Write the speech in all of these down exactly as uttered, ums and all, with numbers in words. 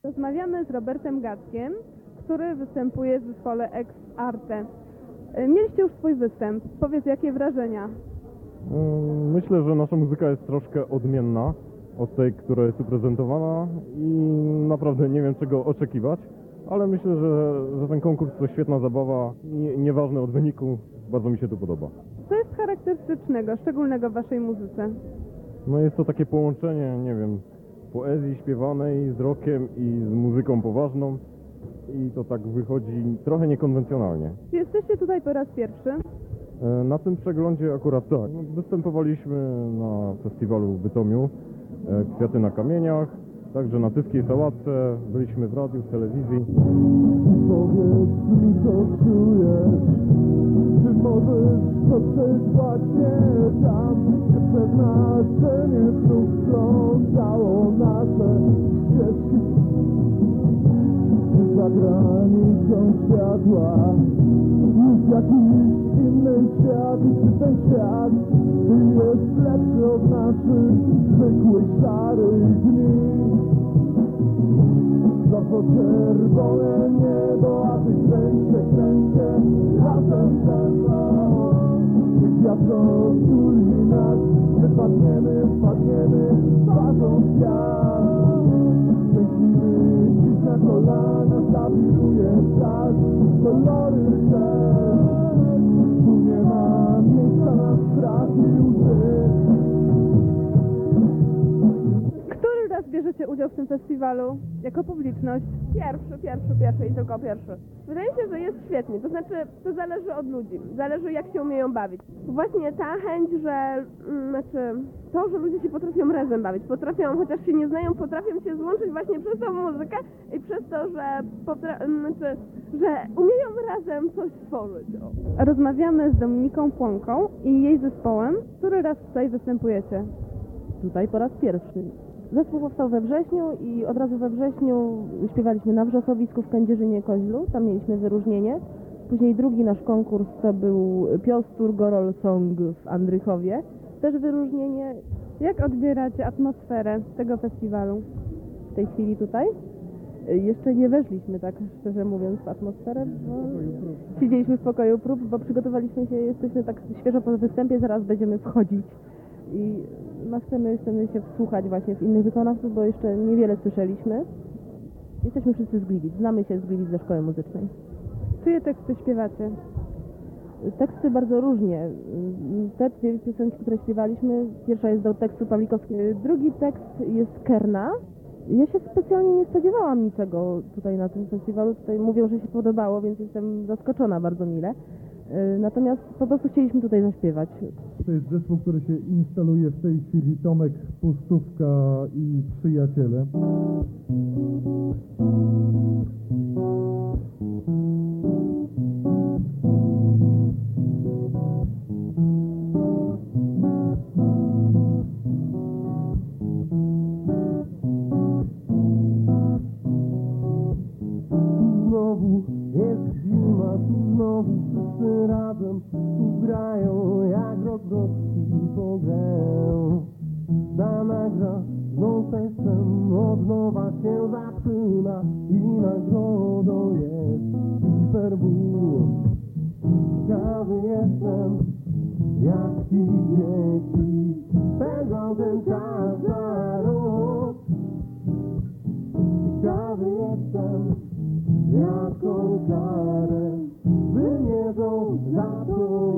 Rozmawiamy z Robertem Gackiem, który występuje w zespole Ex Arte. Mieliście już swój występ. Powiedz, jakie wrażenia? Myślę, że nasza muzyka jest troszkę odmienna od tej, która jest tu prezentowana i naprawdę nie wiem, czego oczekiwać, ale myślę, że, że ten konkurs to świetna zabawa i nieważne od wyniku, bardzo mi się tu podoba. Co jest charakterystycznego, szczególnego w waszej muzyce? No jest to takie połączenie, nie wiem, poezji śpiewanej z rockiem i z muzyką poważną i to tak wychodzi trochę niekonwencjonalnie. Czy jesteście tutaj po raz pierwszy? Na tym przeglądzie akurat tak. Występowaliśmy na festiwalu w Bytomiu, Kwiaty na kamieniach, także na Tyskiej Sałatce, byliśmy w radiu, w telewizji. Powiedz mi, co czujesz, czy możesz dotrzeć właśnie tam, gdzie przeznaczenie znów splątało nasze ścieżki. Czy za granicą światła jest jakiś inny świat i czy ten świat jest lepszy od naszych zwykłych szarych dni? Za czerwone niebo, a ty kręcie, kręcie razem ze mną. Niech wiatro tuli nas, wypadniemy, wpadniemy twarzą w świat. Szczęśliwy dziś na kolana, zawiruje czas, kolory też. Tu nie ma miejsca na strach i łzy. Który raz bierzecie udział w tym festiwalu jako publiczność? Pierwszy, pierwszy, pierwszy i tylko pierwszy. Wydaje mi się, że jest świetnie, to znaczy to zależy od ludzi, zależy jak się umieją bawić. Właśnie ta chęć, że, mm, znaczy to, że ludzie się potrafią razem bawić, potrafią, chociaż się nie znają, potrafią się złączyć właśnie przez tą muzykę i przez to, że, potra- znaczy, że umieją razem coś stworzyć. O. Rozmawiamy z Dominiką Płonką i jej zespołem. Który raz tutaj występujecie? Tutaj po raz pierwszy. Zespół powstał we wrześniu i od razu we wrześniu śpiewaliśmy na Wrzosowisku w Kędzierzynie-Koźlu, tam mieliśmy wyróżnienie. Później drugi nasz konkurs to był Piostur Gorol Song w Andrychowie, też wyróżnienie. Jak odbieracie atmosferę tego festiwalu? W tej chwili tutaj jeszcze nie weszliśmy, tak szczerze mówiąc, w atmosferę, bo siedzieliśmy w pokoju prób, bo przygotowaliśmy się, jesteśmy tak świeżo po występie, zaraz będziemy wchodzić i no, chcemy, chcemy się wsłuchać właśnie w innych wykonawców, bo jeszcze niewiele słyszeliśmy. Jesteśmy wszyscy z Gliwic, znamy się z Gliwic ze szkoły muzycznej. Czyje teksty śpiewacie? Teksty bardzo różnie. Te dwie piosenki, które śpiewaliśmy, pierwsza jest do tekstu Pawlikowskiego, drugi tekst jest Kerna. Ja się specjalnie nie spodziewałam niczego tutaj na tym festiwalu. Tutaj mówią, że się podobało, więc jestem zaskoczona bardzo mile. Natomiast po prostu chcieliśmy tutaj zaśpiewać. To jest zespół, który się instaluje w tej chwili, Tomek Pustówka i Przyjaciele. Znowu jest zima, tu znowu wszyscy razem, tu grają jak Rogrodzki po grę. Dana gra znów testem, od nowa się zaczyna i nagrodą jest Hiperbull. Ciekawy jestem, jak ci dzieci spędzą ten czas na rok. Ciekawy jestem, jaką karę wymierzą za to.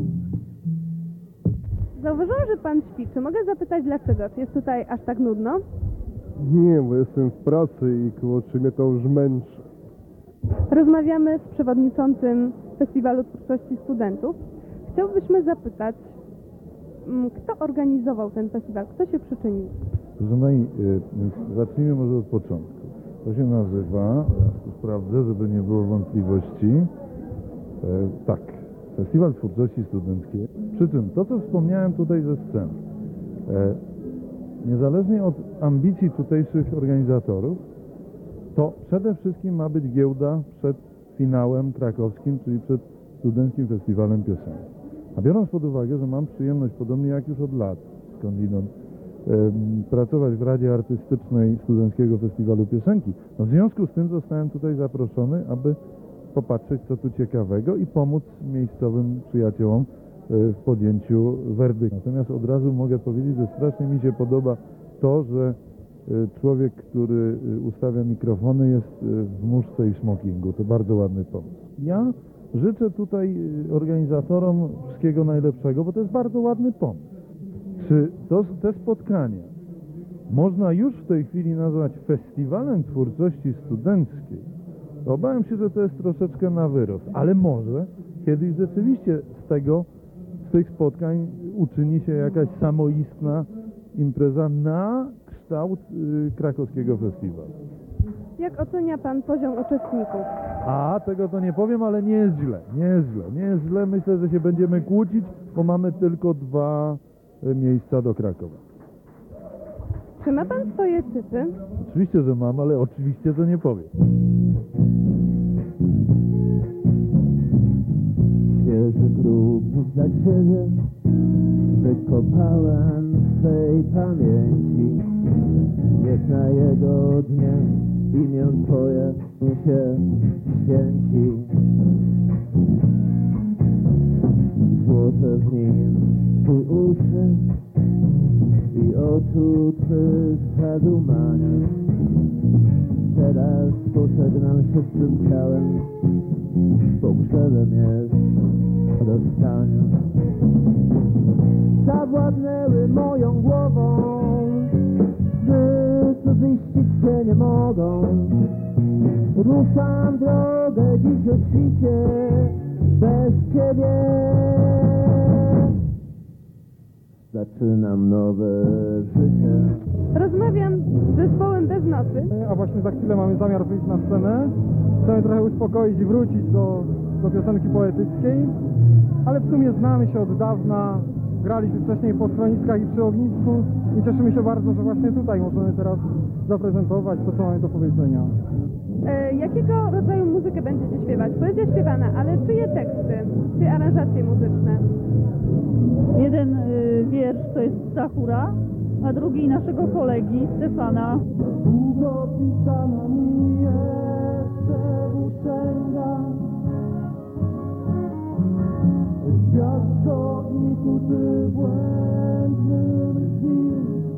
Zauważyłam, że pan śpi. Czy mogę zapytać dlaczego? Czy jest tutaj aż tak nudno? Nie, bo jestem w pracy i kurczę, mnie to już męczy. Rozmawiamy z przewodniczącym Festiwalu Twórczości Studentów. Chciałbyśmy zapytać, kto organizował ten festiwal? Kto się przyczynił? Proszę Pani, zacznijmy może od początku. To się nazywa, ja tu sprawdzę, żeby nie było wątpliwości, e, tak, Festiwal Twórczości Studenckiej. Przy czym to, co wspomniałem tutaj ze sceny, e, niezależnie od ambicji tutejszych organizatorów, to przede wszystkim ma być giełda przed finałem krakowskim, czyli przed Studenckim Festiwalem Piosenki. A biorąc pod uwagę, że mam przyjemność, podobnie jak już od lat, skądinąd, pracować w Radzie Artystycznej Studenckiego Festiwalu Piosenki. No w związku z tym zostałem tutaj zaproszony, aby popatrzeć, co tu ciekawego i pomóc miejscowym przyjaciołom w podjęciu werdyktu. Natomiast od razu mogę powiedzieć, że strasznie mi się podoba to, że człowiek, który ustawia mikrofony, jest w muszce i smokingu. To bardzo ładny pomysł. Ja życzę tutaj organizatorom wszystkiego najlepszego, bo to jest bardzo ładny pomysł. Czy to, te spotkania można już w tej chwili nazwać festiwalem twórczości studenckiej? Obawiam się, że to jest troszeczkę na wyrost, ale może kiedyś rzeczywiście z tego, z tych spotkań uczyni się jakaś samoistna impreza na kształt y, krakowskiego festiwalu. Jak ocenia Pan poziom uczestników? A, tego to nie powiem, ale nie jest źle, nie jest źle, nie jest źle. Myślę, że się będziemy kłócić, bo mamy tylko dwa y, miejsca do Krakowa. Czy ma Pan swoje cyfry? Oczywiście, że mam, ale oczywiście to nie powiem. Świeży grób dla siebie wykopałem swej pamięci. Niech na jego dnie imię Twoje się święci. Złożę w nim Twój uśmiech i oczu Twych zadumanie. Teraz pożegnam się z tym ciałem, pogrzebem jest rozstania. Zawładnęły moją głową, zbyt ziścić się nie mogą. Ruszam drogę dziś o świcie, bez Ciebie. Zaczynam nowe życie. Rozmawiam z zespołem Bez Nocy. A właśnie za chwilę mamy zamiar wyjść na scenę. Chcemy trochę uspokoić i wrócić do, do piosenki poetyckiej, ale w sumie znamy się od dawna. Graliśmy wcześniej po schroniskach i przy ognisku i cieszymy się bardzo, że właśnie tutaj możemy teraz zaprezentować to, co mamy do powiedzenia. E, jakiego rodzaju muzykę będziecie śpiewać? Poezja śpiewana, ale czyje teksty, czy aranżacje muzyczne? Jeden y, wiersz to jest Stachura, a drugi naszego kolegi Stefana. Długo pisana mi jeszcze włóczęga, w piaskowniku Ty błędnym dni.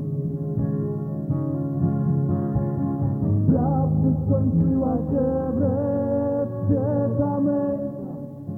Prawdy skończyła się wreszcie ta męka,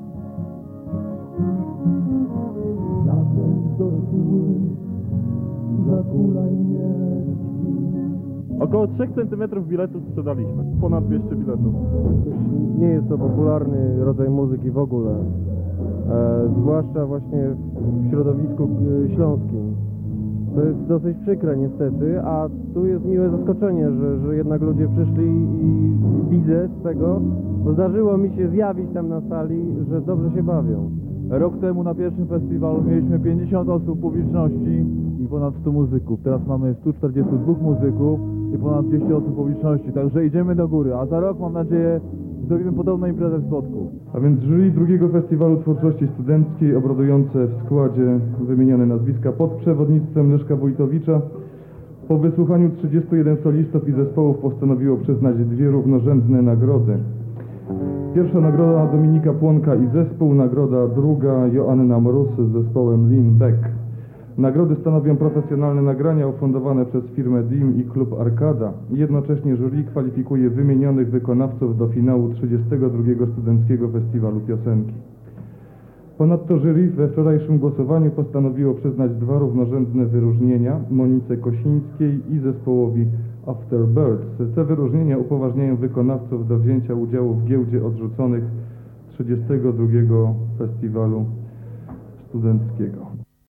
zatem do siły zakulaj mnie. Około trzech centymetrów biletów sprzedaliśmy. Ponad dwieście biletów. Nie jest to popularny rodzaj muzyki w ogóle, e, zwłaszcza właśnie w środowisku e, śląskim. To jest dosyć przykre niestety, a tu jest miłe zaskoczenie, że, że jednak ludzie przyszli i widzę z tego, bo zdarzyło mi się zjawić tam na sali, że dobrze się bawią. Rok temu na pierwszym festiwalu mieliśmy pięćdziesiąt osób publiczności i ponad sto muzyków. Teraz mamy stu czterdziestu dwóch muzyków i ponad dwieście osób publiczności, także idziemy do góry. A za rok, mam nadzieję, zrobimy podobną imprezę w Spodku. A więc jury drugiego Festiwalu Twórczości Studenckiej, obradujące w składzie wymienione nazwiska pod przewodnictwem Leszka Wójtowicza, po wysłuchaniu trzydziestu jeden solistów i zespołów postanowiło przyznać dwie równorzędne nagrody. Pierwsza nagroda Dominika Płonka i zespół, nagroda druga Joanna Mróz z zespołem Lean Back. Nagrody stanowią profesjonalne nagrania ufundowane przez firmę D I M i klub Arkada. Jednocześnie jury kwalifikuje wymienionych wykonawców do finału trzydziestego drugiego Studenckiego Festiwalu Piosenki. Ponadto jury we wczorajszym głosowaniu postanowiło przyznać dwa równorzędne wyróżnienia Monice Kosińskiej i zespołowi Afterbirds. Te wyróżnienia upoważniają wykonawców do wzięcia udziału w giełdzie odrzuconych trzydziestego drugiego Festiwalu Studenckiego.